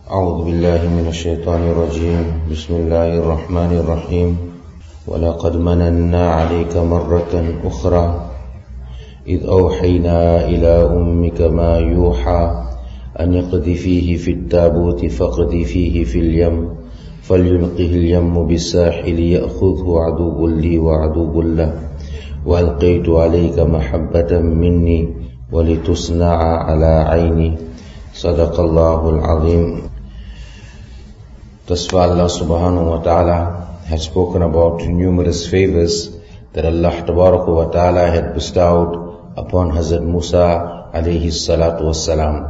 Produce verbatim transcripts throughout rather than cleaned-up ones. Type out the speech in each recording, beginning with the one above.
أعوذ بالله من الشيطان الرجيم. بسم الله الرحمن الرحيم. ولقد مننا عليك مرة أخرى إذ أوحينا إلى أمك ما يوحى أن اقذفيه في التابوت فاقذفيه في اليم فليلقه اليم بالساحل يأخذه عدو لي وعدو له وألقيت عليك محبة مني ولتصنع على عيني. صدق الله العظيم. Thus far Allah subhanahu wa ta'ala had spoken about numerous favors that Allah tabaraka wa ta'ala had bestowed upon Hazrat Musa alayhi salatu wassalam.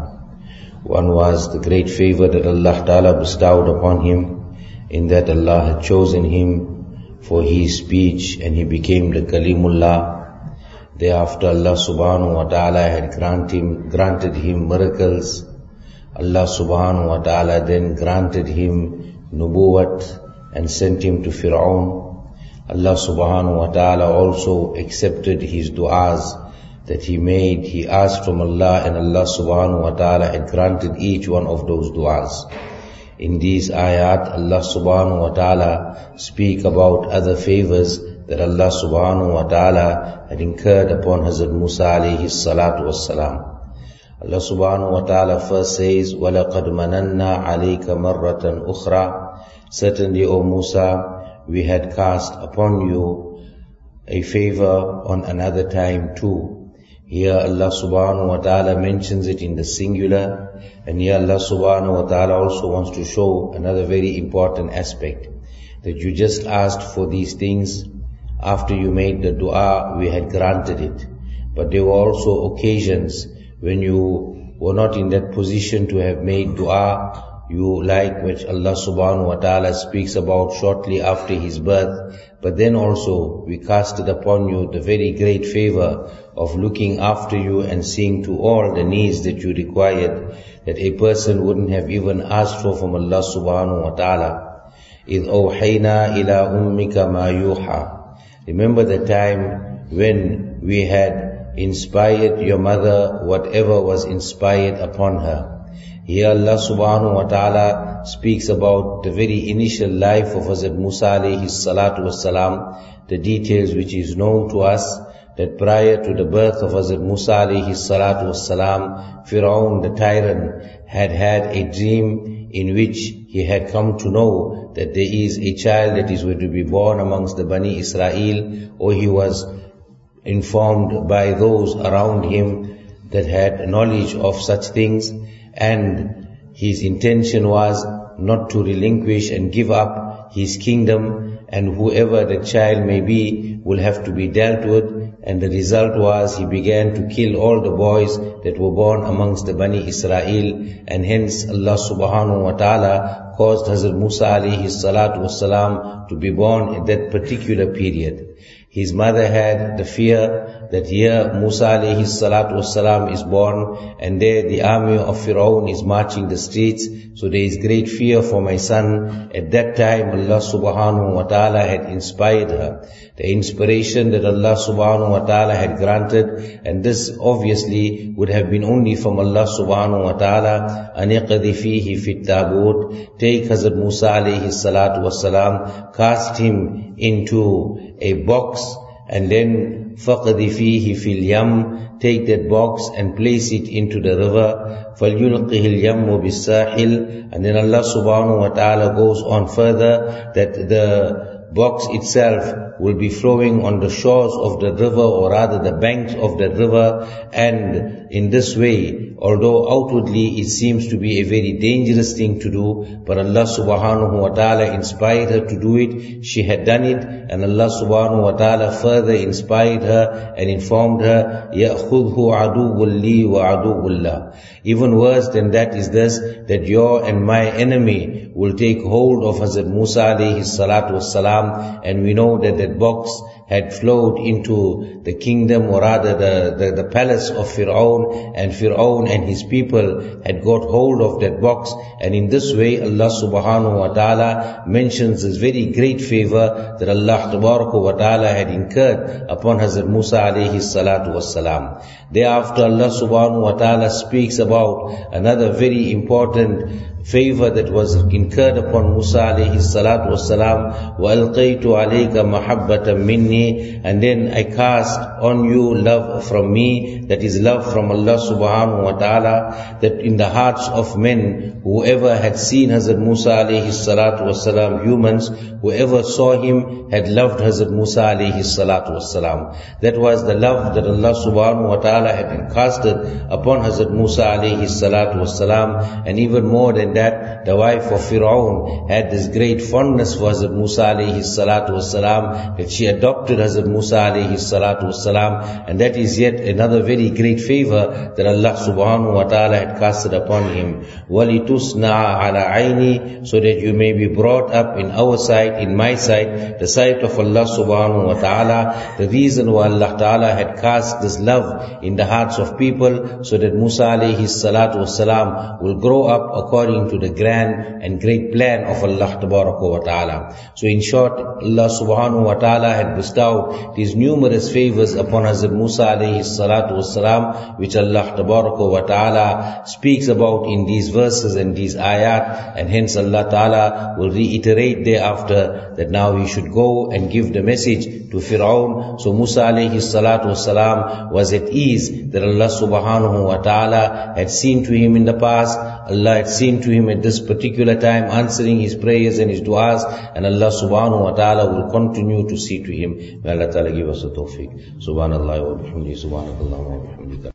One was the great favor that Allah ta'ala bestowed upon him, in that Allah had chosen him for his speech and he became the Kalimullah. Thereafter Allah subhanahu wa ta'ala had grant him, granted him miracles. Allah subhanahu wa ta'ala then granted him nubuwat and sent him to Fir'aun. Allah subhanahu wa ta'ala also accepted his du'as that he made. He asked from Allah and Allah subhanahu wa ta'ala had granted each one of those du'as. In these ayat, Allah subhanahu wa ta'ala speak about other favors that Allah subhanahu wa ta'ala had incurred upon Hazrat Musa alayhi salatu wassalam. Allah subhanahu wa ta'ala first says, وَلَقَدْ مَنَنَّا عَلَيْكَ مَرَّةً أُخْرَى. Certainly, O Musa, we had cast upon you a favor on another time too. Here Allah subhanahu wa ta'ala mentions it in the singular, and here Allah subhanahu wa ta'ala also wants to show another very important aspect, that you just asked for these things. After you made the dua, we had granted it. But there were also occasions when you were not in that position to have made dua, you like which Allah subhanahu wa ta'ala speaks about shortly after his birth. But then also we casted upon you the very great favor of looking after you and seeing to all the needs that you required, that a person wouldn't have even asked for from Allah subhanahu wa ta'ala. إِذْ أَوْحَيْنَا إِلَىٰ أُمِّكَ مَا يُوحَى. Remember the time when we had inspired your mother whatever was inspired upon her. Here Allah subhanahu wa ta'ala speaks about the very initial life of Hazrat Musa alayhi salatu wassalam, the details which is known to us, that prior to the birth of Hazrat Musa alayhi salatu wassalam, Fir'aun the tyrant had had a dream in which he had come to know that there is a child that is going to be born amongst the Bani Israel, or he was informed by those around him that had knowledge of such things, and his intention was not to relinquish and give up his kingdom, and whoever the child may be will have to be dealt with. And the result was he began to kill all the boys that were born amongst the Bani Israel, and hence Allah subhanahu wa ta'ala caused Hazrat Musa alayhi salatu wassalam to be born at that particular period. His mother had the fear that here Musa alayhi salatu wassalam is born, and there the army of Fir'aun is marching the streets, so there is great fear for my son. At that time Allah subhanahu wa ta'ala had inspired her, the inspiration that Allah subhanahu wa ta'ala had granted, and this obviously would have been only from Allah subhanahu wa ta'ala. أَنِقَذِفِيهِ فِي التَّابُوتِ. Take Hazrat Musa alayhi salatu wassalam, cast him into a box, and then فَقَذِفِيهِ فِي الْيَمِّ. Take that box and place it into the river. فَلْيُلْقِهِ الْيَمُّ بِالسَّاحِلِ. And then Allah subhanahu wa ta'ala goes on further, that the box itself will be flowing on the shores of the river, or rather the banks of the river. And in this way, although outwardly it seems to be a very dangerous thing to do, but Allah subhanahu wa ta'ala inspired her to do it. She had done it, and Allah subhanahu wa ta'ala further inspired her and informed her, يَأْخُذْهُ عَدُوٌّ لِي وَعَدُوٌّ لَهُ. Even worse than that is this, that your and my enemy will take hold of Hazrat Musa alayhi salatu wassalam. And we know that that box had flowed into the kingdom, or rather the, the, the palace of Fir'aun, and Fir'aun and his people had got hold of that box. And in this way Allah subhanahu wa ta'ala mentions this very great favor that Allah tabaraka wa ta'ala had incurred upon Hazrat Musa alayhi salatu wassalam. Thereafter Allah subhanahu wa ta'ala speaks about another very important favor that was incurred upon Musa alayhi salatu wasalam, وَأَلْقَيْتُ عَلَيْكَ مَحَبَّةً مِنِّي, and then I cast on you love from me, that is love from Allah subhanahu wa ta'ala, that in the hearts of men, whoever had seen Hazrat Musa alayhi salatu wasalam, humans, whoever saw him had loved Hazrat Musa alayhi salatu wasalam. That was the love that Allah subhanahu wa ta'ala had encasted upon Hazrat Musa alayhi salatu wasalam. And even more than that, the wife of Fir'aun had this great fondness for Hazrat Musa alayhi salatu wasalam, that she adopted Hazrat Musa alayhi salatu wasalam. And that is yet another very great favor that Allah subhanahu wa ta'ala had casted upon him. وَلِتُسْنَعَ عَلَى عَيْنِي, so that you may be brought up in our sight, in my sight, the sight of Allah subhanahu wa ta'ala. The reason why Allah ta'ala had cast this love in the hearts of people, so that Musa alayhi salatu wasalam will grow up according to the grand and great plan of Allah tabaraka wa ta'ala. So in short, Allah subhanahu wa ta'ala had bestowed these numerous favors upon Hazrat Musa alayhi salatu wasalam, which Allah tabaraka wa ta'ala speaks about in these verses and these ayat, and hence Allah ta'ala will reiterate thereafter that now he should go and give the message to Fir'aun. So Musa alayhi salatu wasalam was at ease that Allah subhanahu wa ta'ala had seen to him in the past. Allah had seen to him at this particular time, answering his prayers and his du'as, and Allah subhanahu wa ta'ala will continue to see to him. May Allah ta'ala give us the tawfiq. Subhanallah wa bihamdihi, subhanakallah wa bihamdika.